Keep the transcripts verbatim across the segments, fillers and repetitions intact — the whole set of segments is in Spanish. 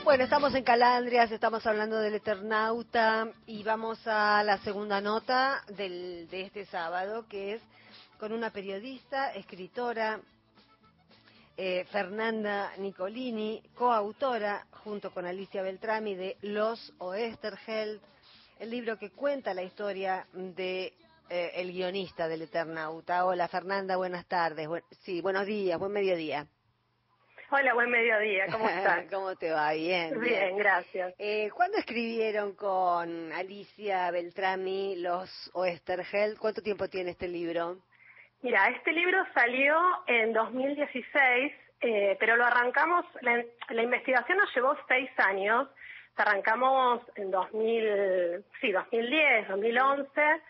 Bueno, estamos en Calandrias, estamos hablando del Eternauta y vamos a la segunda nota del, de este sábado, que es con una periodista, escritora, eh, Fernanda Nicolini, coautora junto con Alicia Beltrami de Los Oesterheld, el libro que cuenta la historia de eh, el guionista del Eternauta. Hola Fernanda, buenas tardes, Bu- sí, buenos días, buen mediodía. Hola, buen mediodía, ¿cómo estás? ¿Cómo te va? Bien, bien. Bien, gracias. Eh, ¿Cuándo escribieron con Alicia Beltrami Los Oesterheld? ¿Cuánto tiempo tiene este libro? Mira, este libro salió en dos mil dieciséis, eh, pero lo arrancamos, la, la investigación nos llevó seis años, arrancamos en dos mil, sí, dos mil diez, dos mil once,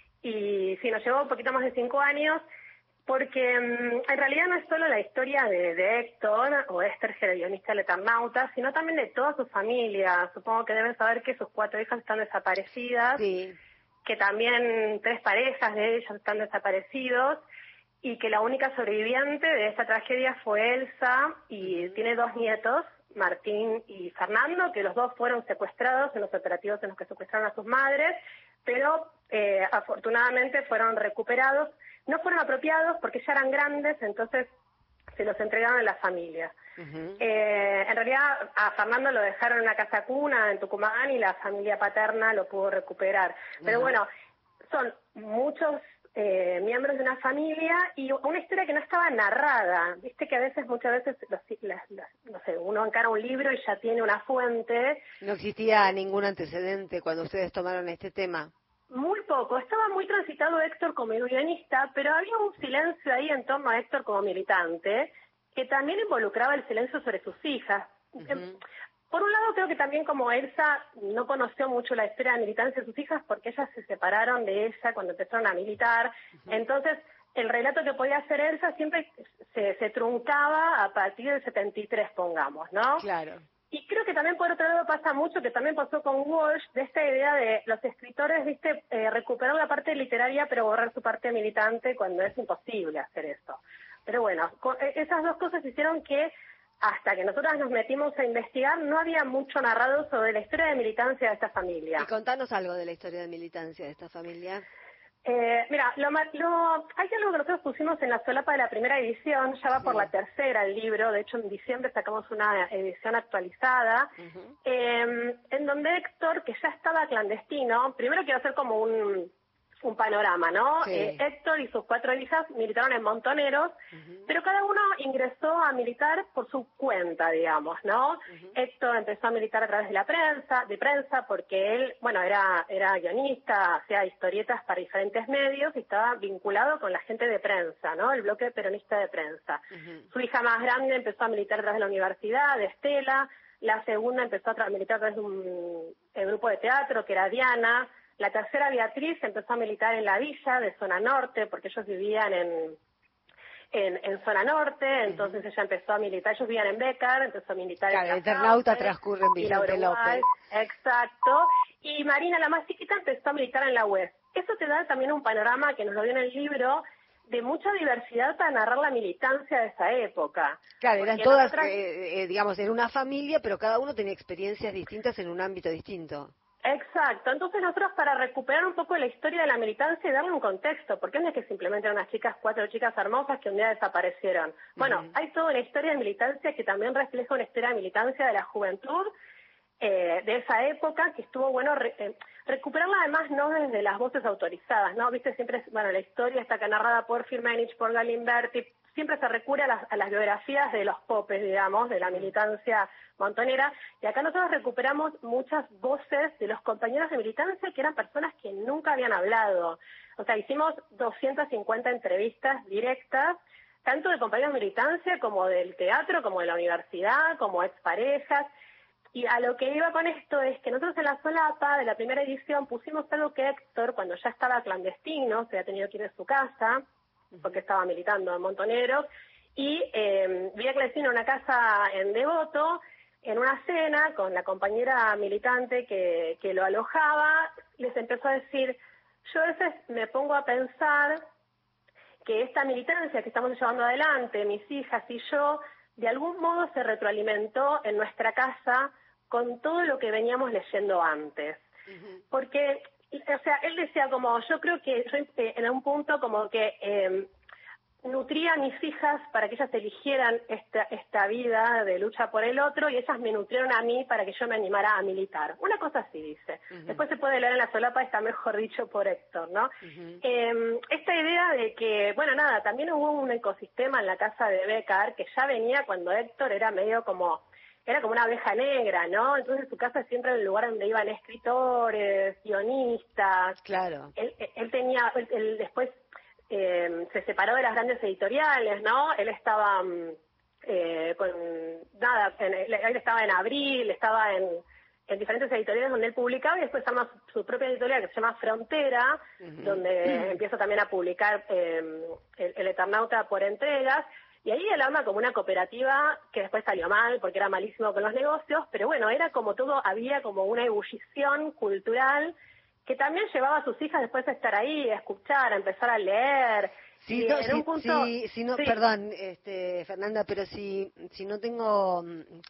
y sí, nos llevó un poquito más de cinco años, porque um, en realidad no es solo la historia de, de Héctor, o Oesterheld, el guionista del Eternauta, sino también de toda su familia. Supongo que deben saber que sus cuatro hijas están desaparecidas, Sí. que también tres parejas de ellos están desaparecidos, y que la única sobreviviente de esta tragedia fue Elsa, y uh-huh. tiene dos nietos, Martín y Fernando, que los dos fueron secuestrados en los operativos en los que secuestraron a sus madres, pero eh, afortunadamente fueron recuperados. No fueron apropiados porque ya eran grandes, entonces se los entregaron a la familia. Uh-huh. Eh, en realidad a Fernando lo dejaron en una casa cuna en Tucumán y la familia paterna lo pudo recuperar. Pero uh-huh. bueno, son muchos eh, miembros de una familia y una historia que no estaba narrada. Viste que a veces, muchas veces, los, las, las, no sé, uno encara un libro y ya tiene una fuente. No existía ningún antecedente cuando ustedes tomaron este tema. Muy poco. Estaba muy transitado Héctor como guionista, pero había un silencio ahí en torno a Héctor como militante, que también involucraba el silencio sobre sus hijas. Uh-huh. Por un lado, creo que también como Elsa no conoció mucho la historia de militancia de sus hijas porque ellas se separaron de ella cuando empezaron a militar. Uh-huh. Entonces, el relato que podía hacer Elsa siempre se, se truncaba a partir del setenta y tres, pongamos, ¿no? Claro. Y creo que también por otro lado pasa mucho, que también pasó con Walsh, de esta idea de los escritores, viste, eh, recuperar la parte literaria pero borrar su parte militante cuando es imposible hacer eso. Pero bueno, con, eh, esas dos cosas hicieron que hasta que nosotras nos metimos a investigar no había mucho narrado sobre la historia de militancia de esta familia. Y contanos algo de la historia de militancia de esta familia. Eh, mira, lo, lo, hay algo que nosotros pusimos en la solapa de la primera edición, ya va sí. por la tercera el libro, de hecho en diciembre sacamos una edición actualizada, uh-huh. eh, en donde Héctor, que ya estaba clandestino, primero quiero hacer como un, un panorama, ¿no? Sí. Eh, Héctor y sus cuatro hijas militaron en Montoneros, uh-huh. pero cada uno ingresó a militar por su cuenta, digamos, ¿no? Uh-huh. Héctor empezó a militar a través de la prensa, de prensa, porque él, bueno, era, era guionista, hacía historietas para diferentes medios y estaba vinculado con la gente de prensa, ¿no? El bloque peronista de prensa. Uh-huh. Su hija más grande empezó a militar a través de la universidad, de Estela, la segunda empezó a militar a través de un el grupo de teatro, que era Diana. La tercera, Beatriz, empezó a militar en la villa de Zona Norte, porque ellos vivían en, en, en Zona Norte, entonces uh-huh. ella empezó a militar, ellos vivían en Bécar, empezó a militar claro, en el Eternauta transcurre en Vicente López. Exacto, y Marina, la más chiquita, empezó a militar en la U E S. Eso te da también un panorama que nos lo dio en el libro, de mucha diversidad para narrar la militancia de esa época. Claro, eran todas, nosotras... eh, eh, digamos, en una familia, pero cada uno tenía experiencias distintas en un ámbito distinto. Exacto, entonces nosotros para recuperar un poco la historia de la militancia y darle un contexto, porque no es que simplemente eran unas chicas, cuatro chicas hermosas que un día desaparecieron. Bueno, uh-huh. hay toda una historia de militancia que también refleja una historia de militancia de la juventud eh, de esa época, que estuvo bueno re, eh, recuperarla además no desde las voces autorizadas, ¿no? Viste, siempre, bueno, la historia está narrada por Firmenich, por Galimberti, siempre se recurre a las, a las biografías de los popes, digamos, de la militancia montonera, y acá nosotros recuperamos muchas voces de los compañeros de militancia que eran personas que nunca habían hablado. O sea, hicimos doscientas cincuenta entrevistas directas, tanto de compañeros de militancia como del teatro, como de la universidad, como exparejas, y a lo que iba con esto es que nosotros en la solapa de la primera edición pusimos algo que Héctor, cuando ya estaba clandestino, se había tenido que ir de su casa, porque estaba militando en Montoneros, y eh, vivía clandestino en una casa en Devoto, en una cena con la compañera militante que, que lo alojaba, les empezó a decir, yo a veces me pongo a pensar que esta militancia que estamos llevando adelante, mis hijas y yo, de algún modo se retroalimentó en nuestra casa con todo lo que veníamos leyendo antes. Uh-huh. Porque, o sea, él decía como, yo creo que yo eh, en un punto como que eh, nutría a mis hijas para que ellas eligieran esta, esta vida de lucha por el otro y ellas me nutrieron a mí para que yo me animara a militar. Una cosa así dice. Uh-huh. Después se puede leer en la solapa, está mejor dicho por Héctor, ¿no? Uh-huh. Eh, esta idea de que, bueno, nada, también hubo un ecosistema en la casa de Bécquer que ya venía cuando Héctor era medio como, era como una abeja negra, ¿no? Entonces su casa siempre era el lugar donde iban escritores, guionistas. Claro. Él, él tenía, él, él después... Eh, se separó de las grandes editoriales, ¿no? Él estaba eh, con nada, en, él estaba en Abril, estaba en, en diferentes editoriales donde él publicaba y después arma su, su propia editorial que se llama Frontera, uh-huh. donde uh-huh. empieza también a publicar eh, el, el Eternauta por entregas. Y ahí él arma como una cooperativa que después salió mal porque era malísimo con los negocios, pero bueno, era como todo, había como una ebullición cultural que también llevaba a sus hijas después a estar ahí, a escuchar, a empezar a leer. Sí, no, si, punto, si, si no, sí. Perdón, este, Fernanda, pero si, si no tengo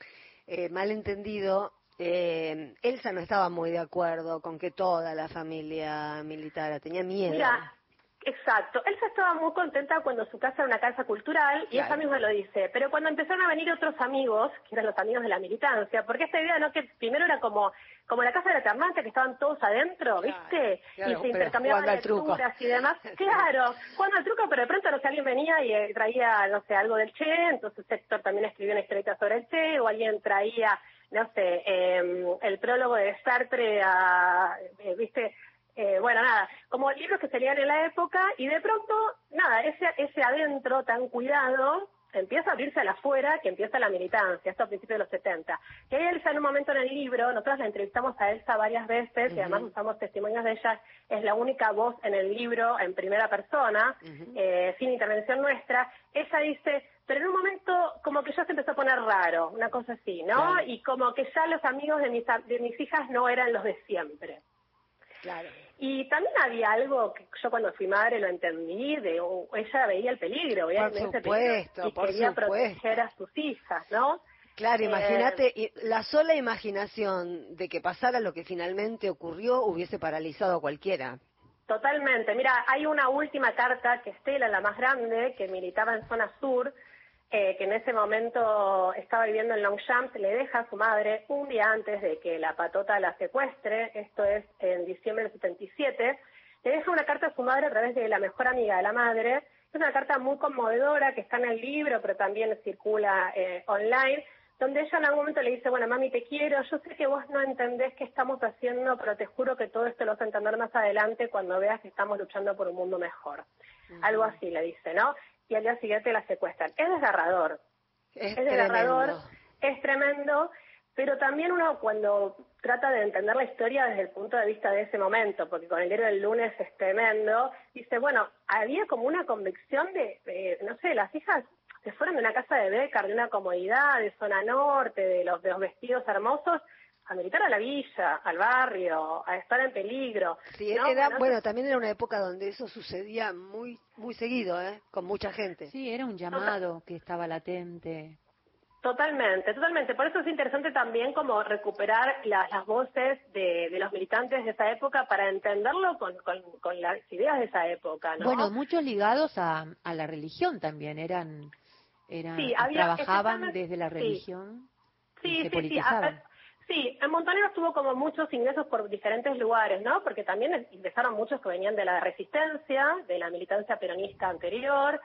eh, mal entendido, eh, Elsa no estaba muy de acuerdo con que toda la familia militara, tenía miedo. Mira, exacto. Elsa estaba muy contenta cuando su casa era una casa cultural, y claro. ella misma lo dice, pero cuando empezaron a venir otros amigos, que eran los amigos de la militancia, porque esta idea, ¿no? Que primero era como como la casa de la Eternauta, que estaban todos adentro, ¿viste? Claro, y se intercambiaban lecturas y demás. Claro, jugando al truco, pero de pronto, no sé, alguien venía y eh, traía, no sé, algo del Che, entonces Héctor también escribió una historieta sobre el Che, o alguien traía, no sé, eh, el prólogo de Sartre a, eh, ¿viste? Eh, bueno, nada, como libros que se leían en la época, y de pronto, nada, ese, ese adentro tan cuidado empieza a abrirse a la afuera, que empieza la militancia, esto a principios de los setenta. Y ahí Elsa, en un momento en el libro, nosotros la entrevistamos a Elsa varias veces, uh-huh. y además usamos testimonios de ella, es la única voz en el libro en primera persona, uh-huh. eh, sin intervención nuestra. Ella dice, pero en un momento como que ya se empezó a poner raro, una cosa así, ¿no? Claro. Y como que ya los amigos de mis, de mis hijas no eran los de siempre. Claro. Y también había algo que yo cuando fui madre lo entendí, de uh, ella veía el peligro, veía por ese supuesto, peligro y por quería supuesto. proteger a sus hijas, ¿no? Claro, eh, imagínate, la sola imaginación de que pasara lo que finalmente ocurrió hubiese paralizado a cualquiera. Totalmente. Mira, hay una última carta que Estela, la más grande, que militaba en zona sur, eh, que en ese momento estaba viviendo en Longchamp, le deja a su madre un día antes de que la patota la secuestre, esto es en diciembre del setenta y siete, le deja una carta a su madre a través de la mejor amiga de la madre. Es una carta muy conmovedora que está en el libro, pero también circula eh, online, donde ella en algún momento le dice, bueno, mami, te quiero, yo sé que vos no entendés qué estamos haciendo, pero te juro que todo esto lo vas a entender más adelante cuando veas que estamos luchando por un mundo mejor. Uh-huh. Algo así le dice, ¿no? Y al día siguiente la secuestran. Es desgarrador. Es, es desgarrador, es tremendo, pero también uno cuando trata de entender la historia desde el punto de vista de ese momento, porque con el diario del lunes es tremendo, dice, bueno, había como una convicción de, de no sé, las hijas se fueron de una casa de Bécquer, de una comodidad, de zona norte, de los, de los vestidos hermosos, a militar a la villa, al barrio, a estar en peligro. Sí, ¿no? era, bueno, bueno, también era una época donde eso sucedía muy muy seguido, ¿eh? Con mucha gente. Sí, era un llamado que estaba latente. Totalmente, totalmente. Por eso es interesante también como recuperar la, las voces de, de los militantes de esa época para entenderlo con, con, con las ideas de esa época, ¿no? Bueno, muchos ligados a, a la religión también, eran, eran sí, había, trabajaban desde la religión sí. y sí, se sí, politizaban. Sí, sí, en Montoneros tuvo como muchos ingresos por diferentes lugares, ¿no? Porque también ingresaron muchos que venían de la resistencia, de la militancia peronista anterior,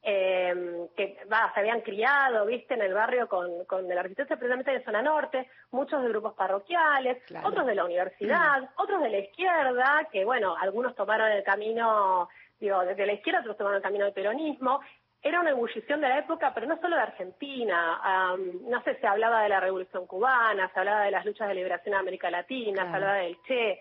eh, que va, se habían criado, viste, en el barrio con, con de la resistencia precisamente de zona norte, muchos de grupos parroquiales, claro. Otros de la universidad, mm. otros de la izquierda, que bueno, algunos tomaron el camino, digo, desde la izquierda, otros tomaron el camino del peronismo. Era una ebullición de la época, pero no solo de Argentina. Um, no sé, se hablaba de la Revolución Cubana, se hablaba de las luchas de liberación de América Latina, claro. Se hablaba del Che.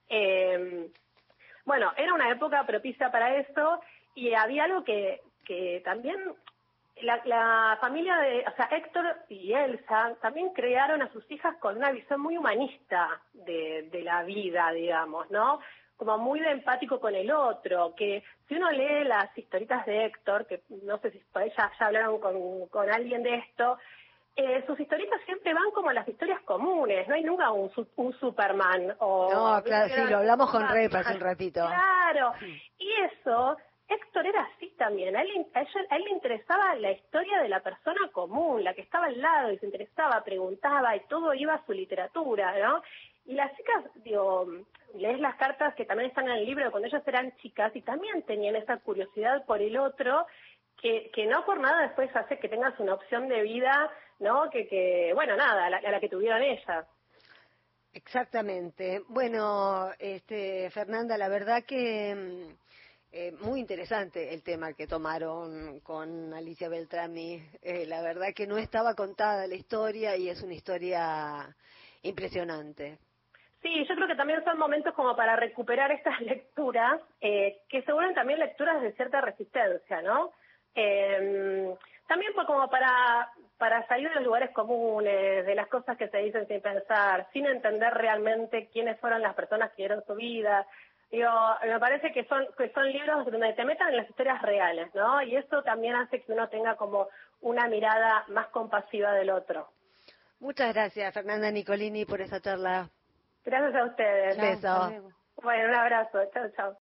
Eh, bueno, era una época propicia para eso, y había algo que, que también la, la familia de, o sea, Héctor y Elsa también crearon a sus hijas con una visión muy humanista de, de la vida, digamos, ¿no? Como muy de empático con el otro, que si uno lee las historietas de Héctor, que no sé si por ahí ya, ya hablaron con, con alguien de esto, eh, sus historietas siempre van como las historias comunes, no hay nunca un, un Superman o... No, claro, sí, lo hablamos con Repa hace un ratito. Claro, y eso, Héctor era así también, a él, a, ella, a él le interesaba la historia de la persona común, la que estaba al lado y se interesaba, preguntaba y todo iba a su literatura, ¿no? Y las chicas, digo, lees las cartas que también están en el libro cuando ellas eran chicas y también tenían esa curiosidad por el otro, que, que no por nada después hace que tengas una opción de vida, ¿no? Que, que bueno, nada, a la, a la que tuvieron ellas. Exactamente. Bueno, este, Fernanda, la verdad que eh, muy interesante el tema que tomaron con Alicia Beltrami. Eh, la verdad que no estaba contada la historia y es una historia impresionante. Sí, yo creo que también son momentos como para recuperar estas lecturas, eh, que se vuelven también lecturas de cierta resistencia, ¿no? Eh, también pues como para, para salir de los lugares comunes, de las cosas que se dicen sin pensar, sin entender realmente quiénes fueron las personas que dieron su vida. Digo, me parece que son, que son libros donde te metan en las historias reales, ¿no? Y eso también hace que uno tenga como una mirada más compasiva del otro. Muchas gracias, Fernanda Nicolini, por esa charla. Gracias a ustedes. Beso. Bueno, un abrazo. Chao, chao.